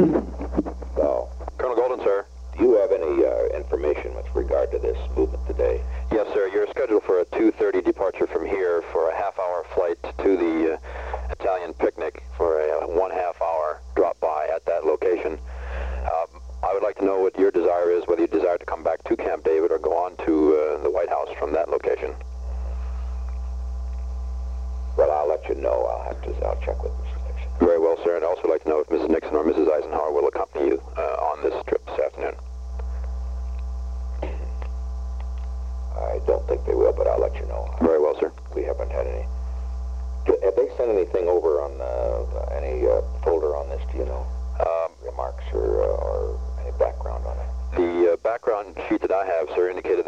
So, Colonel Golden, sir. do you have any information with regard to this movement today? Yes, sir. You're scheduled for a 2:30 departure from here for a half-hour flight to the Italian picnic for a 1/2-hour drop-by at that location. I would like to know what your desire is, whether you desire to come back to Camp David or go on to the White House from that location. Well, I'll let you know. I'll check with Mr. Nixon. Very well, sir. And I'd also like to know if Mrs. Nixon or Mrs. Eisenhower will accompany you on this trip this afternoon. I don't think they will, but I'll let you know. Very well, sir. We haven't had any. Have they sent anything over on any folder on this? Do you know? Remarks or any background on it? The background sheet that I have, sir, indicated